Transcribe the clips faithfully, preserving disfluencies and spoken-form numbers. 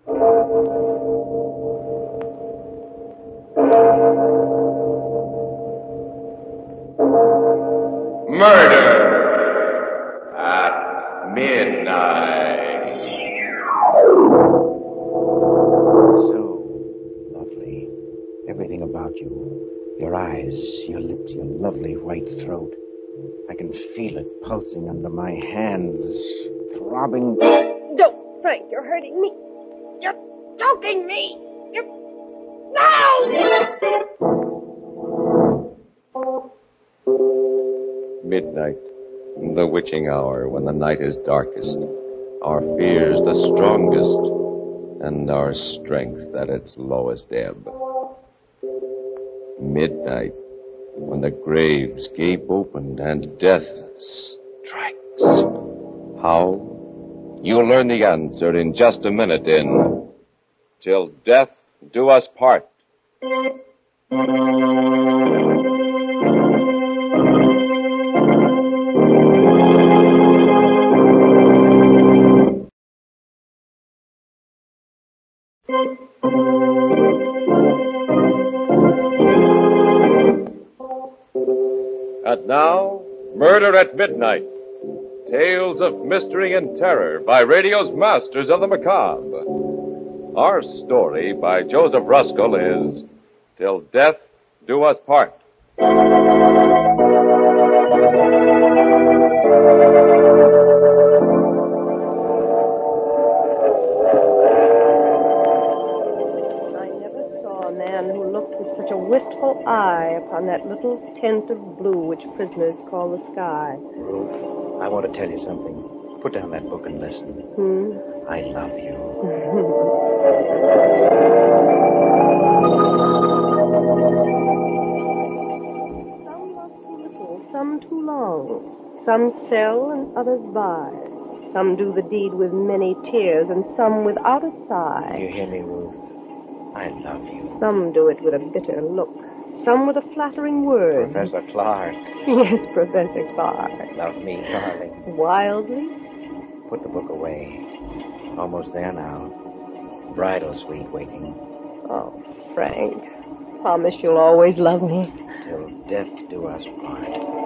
Murder at Midnight. So lovely. Everything about you. Your eyes, your lips, your lovely white throat. I can feel it pulsing under my hands, throbbing. Don't, Frank, you're hurting me. You're choking me. You're... No! Midnight, the witching hour when the night is darkest, our fears the strongest, and our strength at its lowest ebb. Midnight, when the graves gape open and death strikes. How? You'll learn the answer in just a minute in Till Death Do Us Part. And now, Murder at Midnight. Tales of mystery and terror by radio's masters of the macabre. Our story by Joseph Ruskell is Till Death Do Us Part. Wistful eye upon that little tint of blue which prisoners call the sky. Ruth, I want to tell you something. Put down that book and listen. Hmm? I love you. Some love too little, some too long. Some sell and others buy. Some do the deed with many tears and some without a sigh. You hear me, Ruth? I love you. Some do it with a bitter look. Some with a flattering word. Professor Clark. Yes, Professor Clark. Love me, darling. Wildly? Put the book away. Almost there now. Bridal suite waiting. Oh, Frank. Promise you'll always love me. Till death do us part.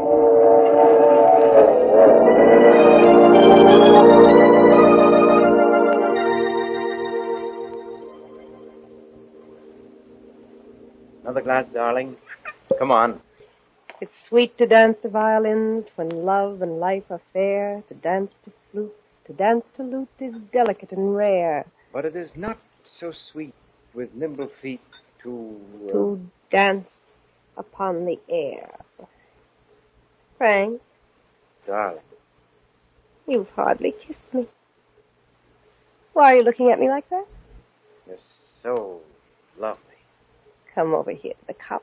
Another glass, darling. Come on. It's sweet to dance to violins when love and life are fair. To dance to flute, to dance to lute is delicate and rare. But it is not so sweet with nimble feet to... Uh... To dance upon the air. Frank. Darling. You've hardly kissed me. Why are you looking at me like that? You're so lovely. Come over here to the couch.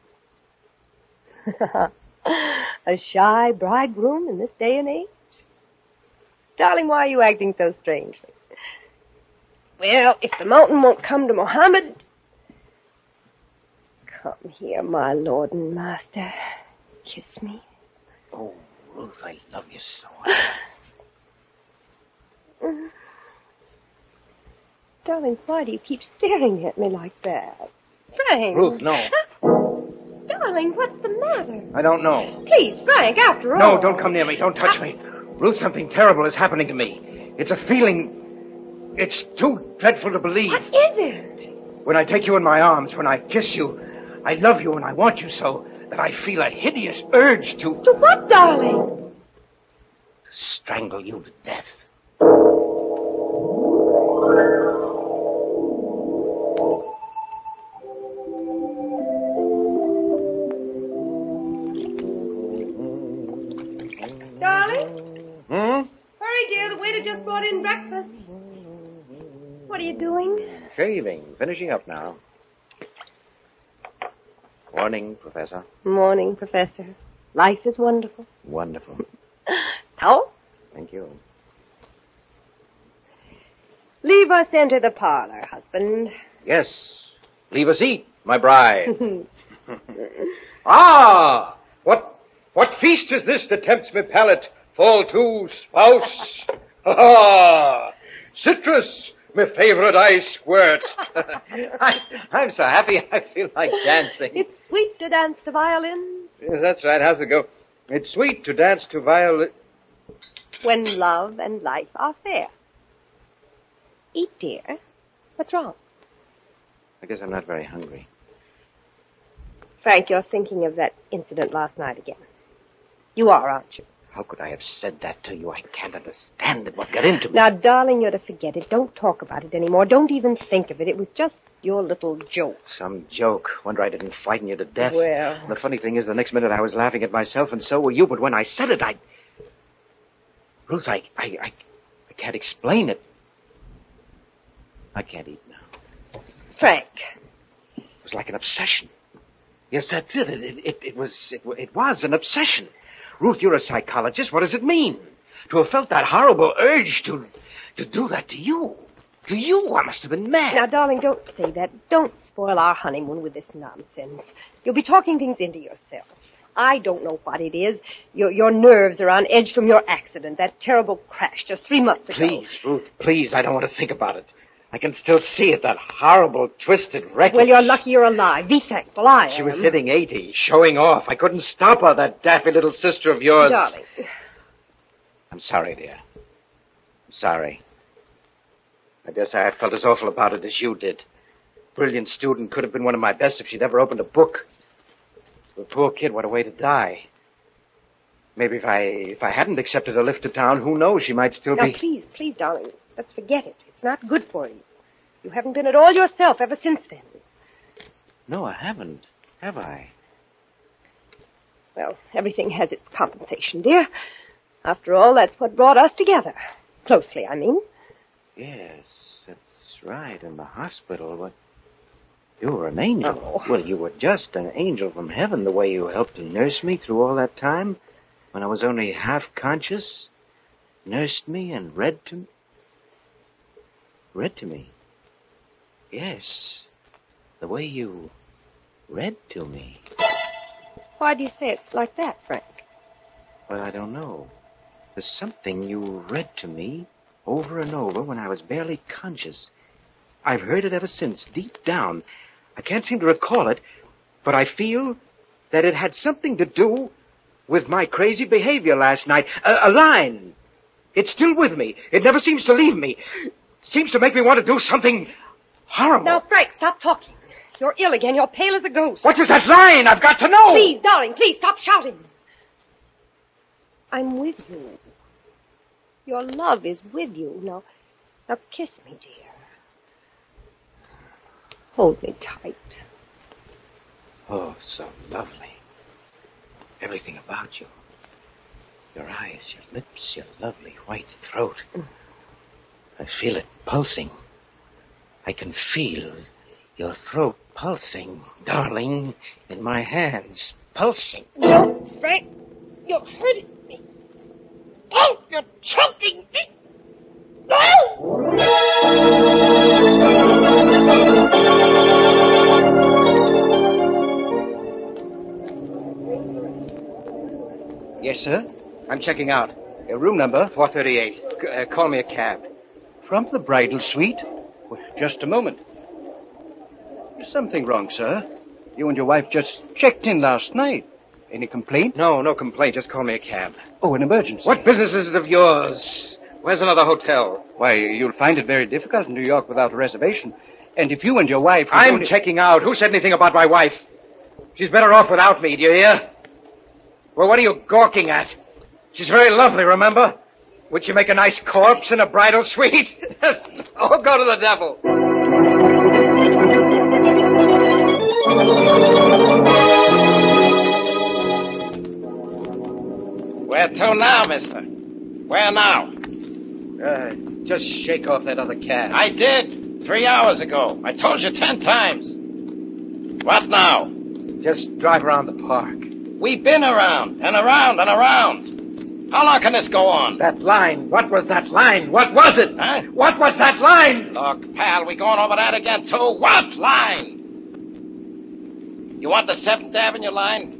A shy bridegroom in this day and age? Darling, why are you acting so strangely? Well, if the mountain won't come to Mohammed... Come here, my lord and master. Kiss me. Oh, Ruth, I love you so. Darling, why do you keep staring at me like that? Frank. Ruth, no. Darling, what's the matter? I don't know. Please, Frank, after all. No, don't come near me. Don't touch I... me. Ruth, something terrible is happening to me. It's a feeling... It's too dreadful to believe. What is it? When I take you in my arms, when I kiss you, I love you and I want you so that I feel a hideous urge to... To what, darling? To strangle you to death. Just brought in breakfast. What are you doing? Shaving. Finishing up now. Morning, Professor. Morning, Professor. Life is wonderful. Wonderful. How? Thank you. Leave us enter the parlor, husband. Yes. Leave us eat, my bride. Ah! What what feast is this that tempts me palate? Fall to, spouse. Ah! Citrus, my favorite ice squirt. I, I'm so happy I feel like dancing. It's sweet to dance to violin Yes, that's right. How's it go? It's sweet to dance to violin. when love and life are fair. Eat, dear. What's wrong? I guess I'm not very hungry. Frank, you're thinking of that incident last night again. You are, aren't you? How could I have said that to you? I can't understand it. What got into me? Now, darling, you're to forget it. Don't talk about it anymore. Don't even think of it. It was just your little joke. Some joke. Wonder I didn't frighten you to death. Well. The funny thing is, the next minute I was laughing at myself, and so were you. But when I said it, I... Ruth, I... I, I, I can't explain it. I can't eat now. Frank. It was like an obsession. Yes, that's it. It, it, it, it was... It, it was an obsession. Ruth, you're a psychologist. What does it mean? To have felt that horrible urge to... to do that to you. To you, I must have been mad. Now, darling, don't say that. Don't spoil our honeymoon with this nonsense. You'll be talking things into yourself. I don't know what it is. Your your nerves are on edge from your accident, that terrible crash just three months ago. Please, Ruth, please, I don't want to think about it. I can still see it, that horrible, twisted wreckage. Well, you're lucky you're alive. Be thankful I am. She was hitting eighty, showing off. I couldn't stop her, that daffy little sister of yours. Darling. I'm sorry, dear. I'm sorry. I guess I felt as awful about it as you did. Brilliant student, could have been one of my best if she'd ever opened a book. The poor kid, what a way to die. Maybe if I if I hadn't accepted a lift to town, who knows, she might still Now, be... please, please, darling, let's forget it. It's not good for you. You haven't been at all yourself ever since then. No, I haven't. Have I? Well, everything has its compensation, dear. After all, that's what brought us together. Closely, I mean. Yes, that's right, in the hospital. What? You were an angel. Oh. Well, you were just an angel from heaven, the way you helped to nurse me through all that time, when I was only half conscious. Nursed me and read to me. Read to me. Yes, the way you read to me. Why do you say it like that, Frank? Well, I don't know. There's something you read to me over and over when I was barely conscious. I've heard it ever since, deep down. I can't seem to recall it, but I feel that it had something to do with my crazy behavior last night. A, a line. It's still with me. It never seems to leave me. It seems to make me want to do something horrible. Now, Frank, stop talking. You're ill again. You're pale as a ghost. What was that line? I've got to know. Please, darling, please, stop shouting. I'm with you. Your love is with you. Now, now kiss me, dear. Hold me tight. Oh, so lovely. Everything about you. Your eyes, your lips, your lovely white throat. I feel it pulsing. I can feel your throat pulsing, darling, in my hands. Pulsing. No, Frank, you're hurting me. Oh, you're choking me. Yes, sir. I'm checking out. Uh, room number four thirty-eight. C- uh, call me a cab. From the bridal suite? Well, just a moment. There's something wrong, sir. You and your wife just checked in last night. Any complaint? No, no complaint. Just call me a cab. Oh, an emergency. What business is it of yours? Where's another hotel? Why, you'll find it very difficult in New York without a reservation. And if you and your wife... I'm only... checking out. Who said anything about my wife? She's better off without me, do you hear? Well, what are you gawking at? She's very lovely, remember? Would she make a nice corpse in a bridal suite? Oh, go to the devil. Where to now, mister? Where now? Uh, just shake off that other cab. I did. Three hours ago. I told you ten times. What now? Just drive around the park. We've been around and around and around. How long can this go on? That line. What was that line? What was it? Huh? What was that line? Look, pal, we going over that again, too? What line? You want the seventh Avenue line?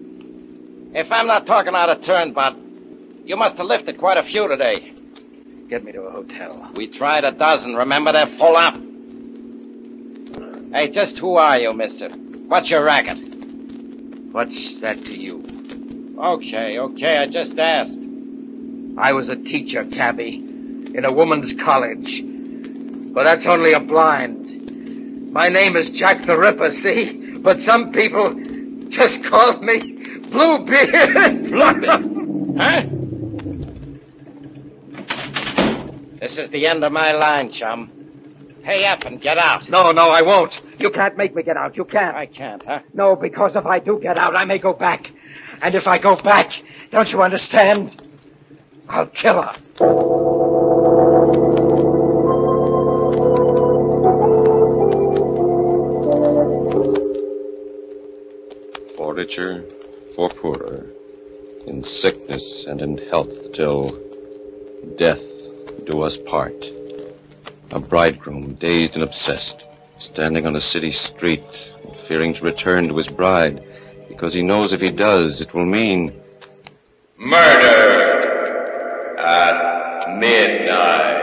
If I'm not talking out of turn, Bud, you must have lifted quite a few today. Get me to a hotel. We tried a dozen. Remember, they're full up. Hey, just who are you, mister? What's your racket? What's that to you? Okay, okay, I just asked. I was a teacher, Cabby, in a woman's college. But that's only a blind. My name is Jack the Ripper, see? But some people just call me Bluebeard. Bluebeard? Huh? This is the end of my line, chum. Pay up and get out. No, no, I won't. You can't make me get out. You can't. I can't, huh? No, because if I do get out, I may go back. And if I go back, don't you understand? I'll kill her. For richer, for poorer, in sickness and in health, till death do us part. A bridegroom, dazed and obsessed, standing on a city street, fearing to return to his bride, because he knows if he does, it will mean murder at midnight.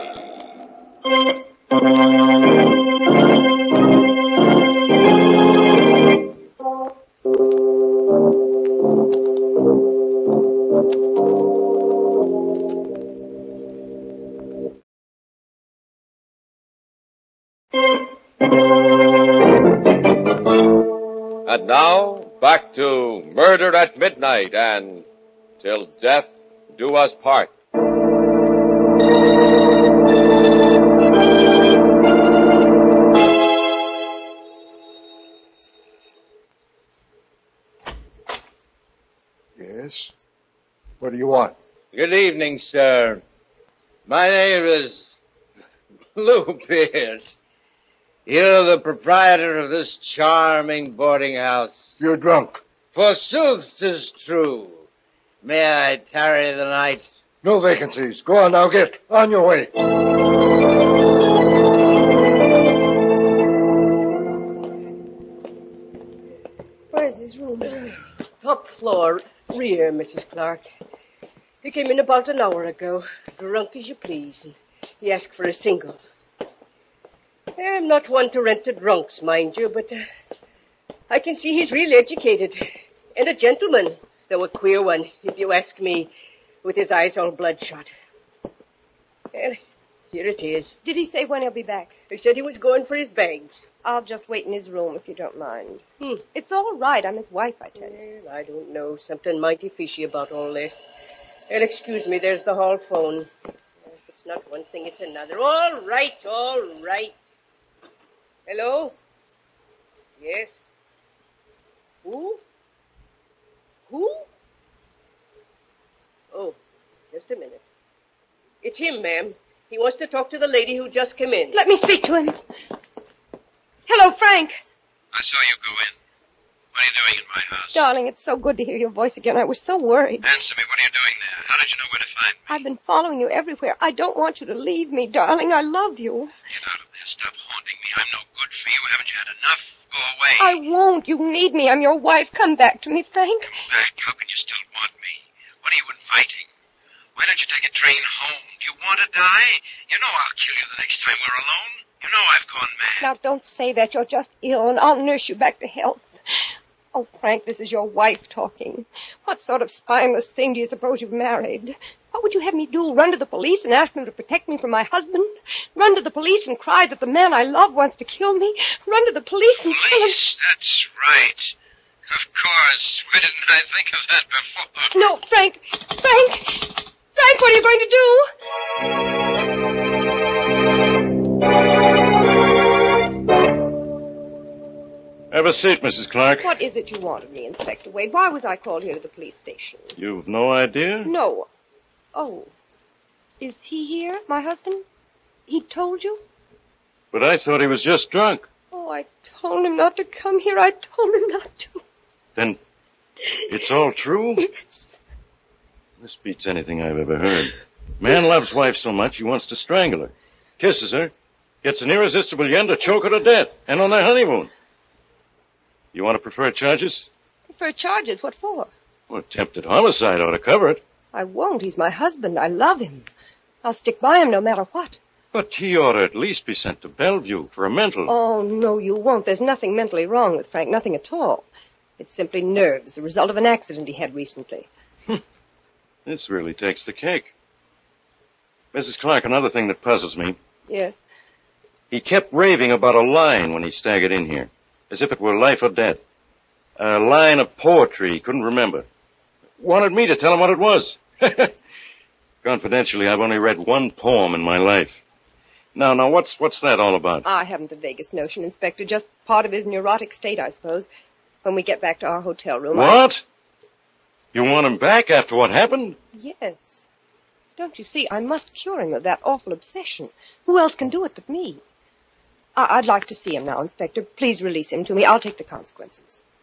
And now, back to Murder at Midnight and Till Death Do Us Part. Yes? What do you want? Good evening, sir. My name is Bluebeard. You're the proprietor of this charming boarding house. You're drunk. Forsooth 'tis true. May I tarry the night? No vacancies. Go on now, get on your way. Where's his room? Top floor, rear, Missus Clark. He came in about an hour ago, drunk as you please, and he asked for a single. I'm not one to rent to drunks, mind you, but uh, I can see he's real educated. And a gentleman, though a queer one, if you ask me, with his eyes all bloodshot. Well, here it is. Did he say when he'll be back? He said he was going for his bags. I'll just wait in his room if you don't mind. Hmm. It's all right. I'm his wife, I tell you. Well, I don't know. Something mighty fishy about all this. Well, excuse me, there's the hall phone. If it's not one thing, it's another. All right, all right. Hello? Yes? Who? Who? Oh, just a minute. It's him, ma'am. He wants to talk to the lady who just came in. Let me speak to him. Hello, Frank. I saw you go in. What are you doing in my house? Darling, it's so good to hear your voice again. I was so worried. Answer me, what are you doing there? How did you know where to find me? I've been following you everywhere. I don't want you to leave me, darling. I love you. Get out of there. Stop haunting me. I'm no good for you. Haven't you had enough? Go away. I won't. You need me. I'm your wife. Come back to me, Frank. Back? How can you still want me? What are you inviting? Why don't you take a train home? Do you want to die? You know I'll kill you the next time we're alone. You know I've gone mad. Now, don't say that. You're just ill, and I'll nurse you back to health. Oh, Frank, this is your wife talking. What sort of spineless thing do you suppose you've married? What would you have me do? Run to the police and ask them to protect me from my husband? Run to the police and cry that the man I love wants to kill me? Run to the police and tell them... Police, that's right. Of course. Why didn't I think of that before? No, Frank! Frank! Frank, what are you going to do? Have a seat, Missus Clark. What is it you want of me, Inspector Wade? Why was I called here to the police station? You've no idea? No. Oh. Is he here, my husband? He told you? But I thought he was just drunk. Oh, I told him not to come here. I told him not to. Then it's all true? Yes. This beats anything I've ever heard. Man loves wife so much he wants to strangle her. Kisses her. Gets an irresistible yen to choke her to death. And on their honeymoon. You want to prefer charges? Prefer charges? What for? Well, attempted homicide ought to cover it. I won't. He's my husband. I love him. I'll stick by him no matter what. But he ought to at least be sent to Bellevue for a mental. Oh, no, you won't. There's nothing mentally wrong with Frank, nothing at all. It's simply nerves, the result of an accident he had recently. This really takes the cake. Missus Clark, another thing that puzzles me. Yes? He kept raving about a line when he staggered in here, as if it were life or death. A line of poetry he couldn't remember. Wanted me to tell him what it was. Confidentially, I've only read one poem in my life. Now, now, what's what's that all about? I haven't the vaguest notion, Inspector. Just part of his neurotic state, I suppose. When we get back to our hotel room... What? I... You want him back after what happened? Yes. Don't you see, I must cure him of that awful obsession. Who else can do it but me? I- I'd like to see him now, Inspector. Please release him to me. I'll take the consequences.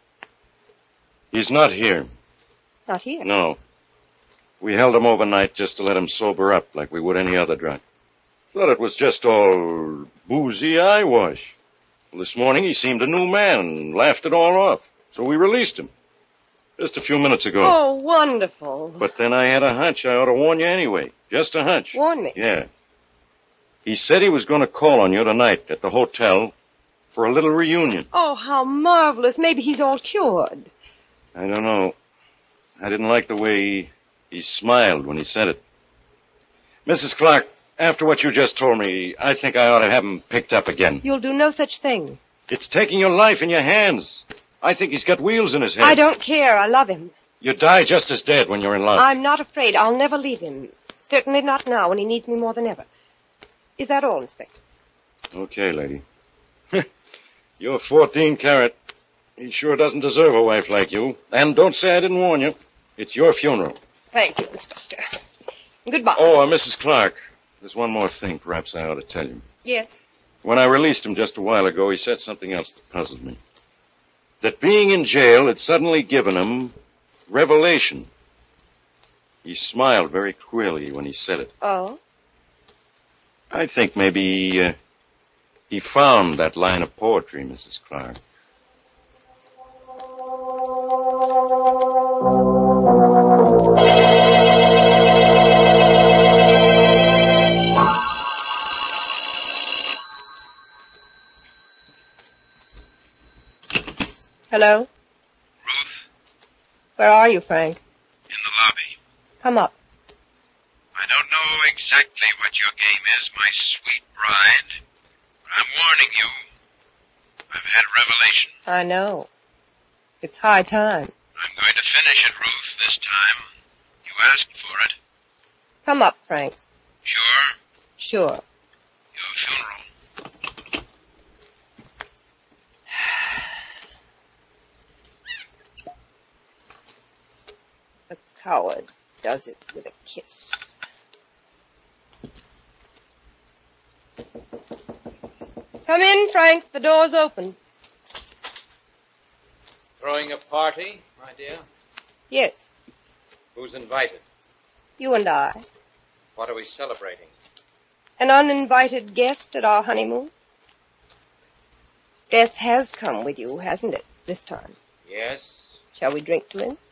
He's not here. Not here? No. We held him overnight just to let him sober up like we would any other drunk. Thought it was just all boozy eyewash. Well, this morning he seemed a new man and laughed it all off. So we released him. Just a few minutes ago. Oh, wonderful. But then I had a hunch I ought to warn you anyway. Just a hunch. Warn me? Yeah. He said he was going to call on you tonight at the hotel for a little reunion. Oh, how marvelous. Maybe he's all cured. I don't know. I didn't like the way he, he smiled when he said it. Missus Clark, after what you just told me, I think I ought to have him picked up again. You'll do no such thing. It's taking your life in your hands. I think he's got wheels in his head. I don't care. I love him. You die just as dead when you're in love. I'm not afraid. I'll never leave him. Certainly not now when he needs me more than ever. Is that all, Inspector? Okay, lady. You're fourteen carat. He sure doesn't deserve a wife like you. And don't say I didn't warn you. It's your funeral. Thank you, Inspector. Goodbye. Oh, uh, Missus Clark, there's one more thing perhaps I ought to tell you. Yes? When I released him just a while ago, he said something else that puzzled me. That being in jail had suddenly given him revelation. He smiled very queerly when he said it. Oh? I think maybe uh, he found that line of poetry, Missus Clark. Hello? Ruth? Where are you, Frank? In the lobby. Come up. I don't know exactly what your game is, my sweet bride, but I'm warning you. I've had a revelation. I know. It's high time. I'm going to finish it, Ruth, this time. You asked for it. Come up, Frank. Sure? Sure. Your funeral. The coward does it with a kiss. Come in, Frank. The door's open. Throwing a party, my dear? Yes, Who's invited? you and I. What are we celebrating? An uninvited guest at our honeymoon. Death has come with you, hasn't it, this time? Yes. Shall we drink to him?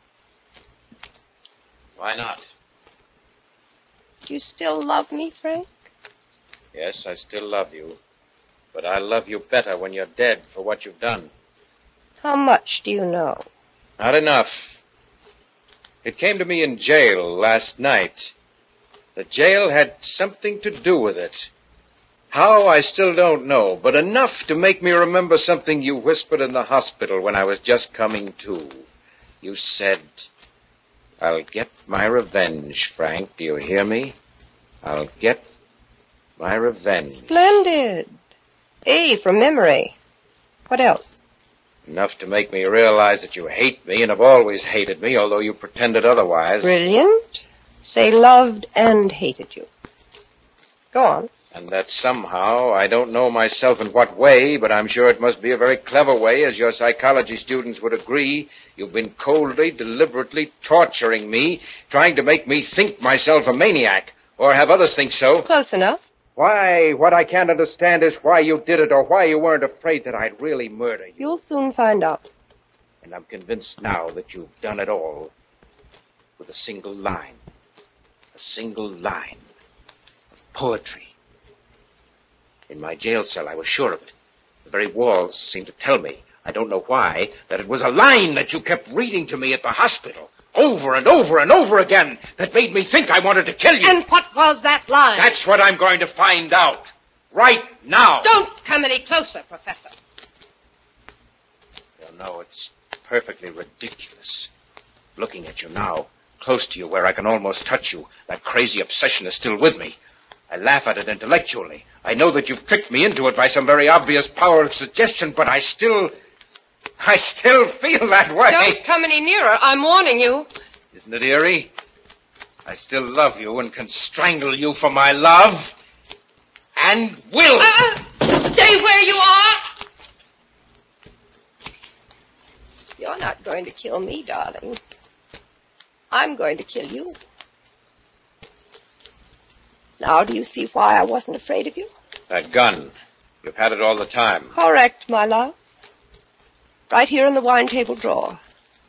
Why not? Do you still love me, Frank? Yes, I still love you. But I love you better when you're dead for what you've done. How much do you know? Not enough. It came to me in jail last night. The jail had something to do with it. How, I still don't know, but enough to make me remember something you whispered in the hospital when I was just coming to. You said, "I'll get my revenge, Frank. Do you hear me? I'll get my revenge." Splendid. A from memory. What else? Enough to make me realize that you hate me and have always hated me, although you pretended otherwise. Brilliant. Say loved and hated you. Go on. And that somehow, I don't know myself in what way, but I'm sure it must be a very clever way, as your psychology students would agree, you've been coldly, deliberately torturing me, trying to make me think myself a maniac, or have others think so. Close enough. Why, what I can't understand is why you did it, or why you weren't afraid that I'd really murder you. You'll soon find out. And I'm convinced now that you've done it all with a single line. A single line. poetry. In my jail cell, I was sure of it. The very walls seemed to tell me, I don't know why, that it was a line that you kept reading to me at the hospital, over and over and over again, that made me think I wanted to kill you. And what was that line? That's what I'm going to find out. Right now. Don't come any closer, Professor. You know, it's perfectly ridiculous. Looking at you now, close to you where I can almost touch you, that crazy obsession is still with me. I laugh at it intellectually. I know that you've tricked me into it by some very obvious power of suggestion, but I still... I still feel that way. Don't come any nearer. I'm warning you. Isn't it eerie? I still love you and can strangle you for my love. And will. Uh, stay where you are. You're not going to kill me, darling. I'm going to kill you. Now, do you see why I wasn't afraid of you? That gun. You've had it all the time. Correct, my love. Right here in the wine table drawer.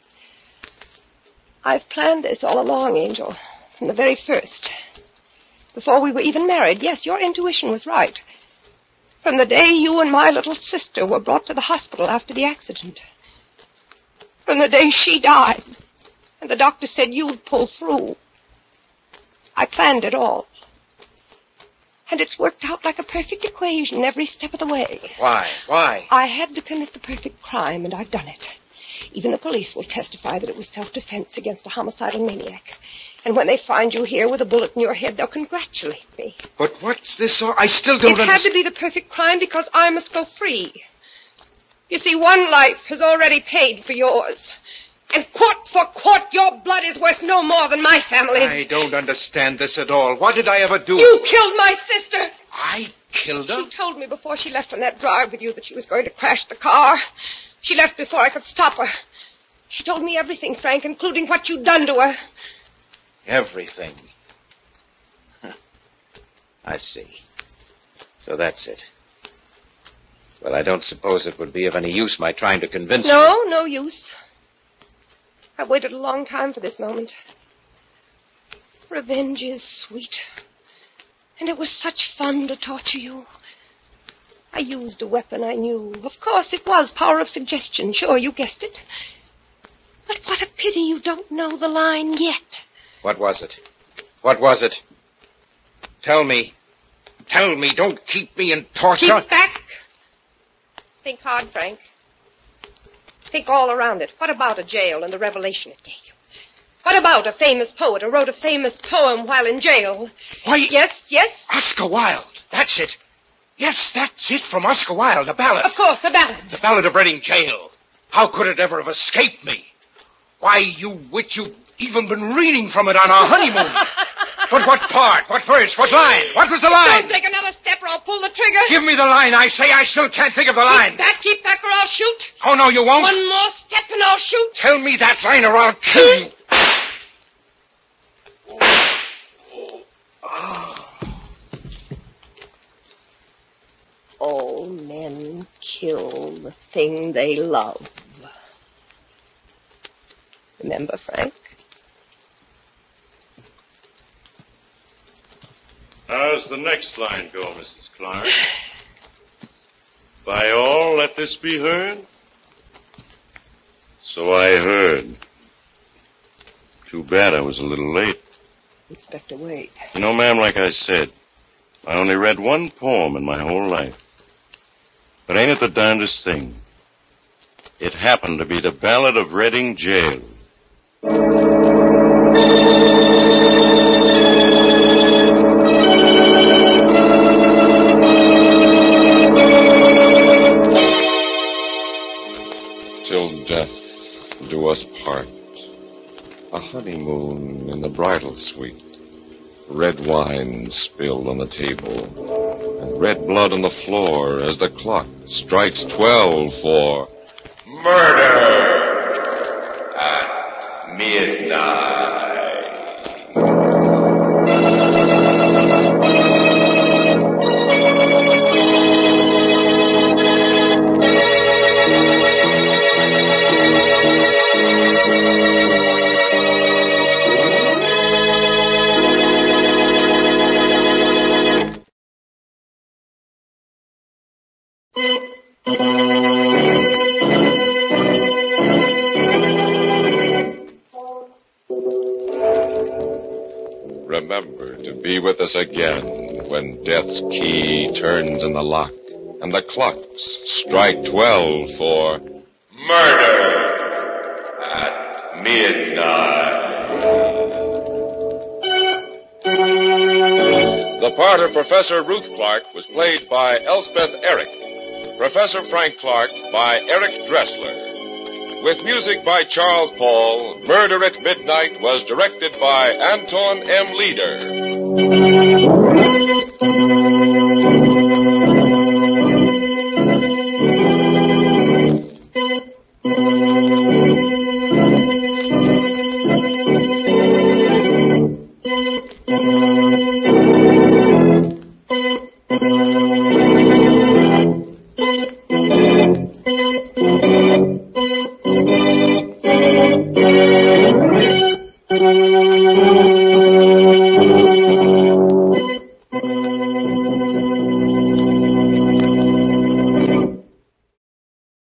I've planned this all along, Angel, from the very first. Before we were even married. Yes, your intuition was right. From the day you and my little sister were brought to the hospital after the accident. From the day she died, and the doctor said you'd pull through. I planned it all. And it's worked out like a perfect equation every step of the way. Why? Why? I had to commit the perfect crime, and I've done it. Even the police will testify that it was self-defense against a homicidal maniac. And when they find you here with a bullet in your head, they'll congratulate me. But what's this all? I still don't understand. It had to be the perfect crime because I must go free. You see, one life has already paid for yours. And quart for quart, your blood is worth no more than my family's. I don't understand this at all. What did I ever do? You killed my sister. I killed her? She told me before she left on that drive with you that she was going to crash the car. She left before I could stop her. She told me everything, Frank, including what you'd done to her. Everything. Huh. I see. So that's it. Well, I don't suppose it would be of any use my trying to convince you. No, no use. I've waited a long time for this moment. Revenge is sweet. And it was such fun to torture you. I used a weapon I knew. Of course, it was power of suggestion. Sure, you guessed it. But what a pity you don't know the line yet. What was it? What was it? Tell me. Tell me. Don't keep me in torture. Keep back. Think hard, Frank. Think all around it. What about a jail and the revelation it gave you? What about a famous poet who wrote a famous poem while in jail? Why... Yes, yes? Oscar Wilde. That's it. Yes, that's it from Oscar Wilde, a ballad. Of course, a ballad. The Ballad of Reading Jail. How could it ever have escaped me? Why, you witch, you've even been reading from it on our honeymoon. But what part? What verse? What line? What was the line? Don't take another step or I'll pull the trigger. Give me the line, I say. I still can't think of the line. Keep back, keep back, or I'll shoot. Oh, no, you won't. One more step and I'll shoot. Tell me that line or I'll kill you. All men kill the thing they love. Remember, Frank? How's the next line go, Missus Clark? By all, let this be heard? So I heard. Too bad I was a little late. Inspector Wade. You know, ma'am, like I said, I only read one poem in my whole life. But ain't it the darndest thing? It happened to be the Ballad of Reading Jail. Till death do us part. A honeymoon in the bridal suite. Red wine spilled on the table. And red blood on the floor as the clock strikes twelve for murder at midnight. Remember to be with us again when death's key turns in the lock and the clocks strike twelve for Murder at Midnight. The part of Professor Ruth Clark was played by Elspeth Eric. Professor Frank Clark by Eric Dressler. With music by Charles Paul, Murder at Midnight was directed by Anton M. Leader. Thank you.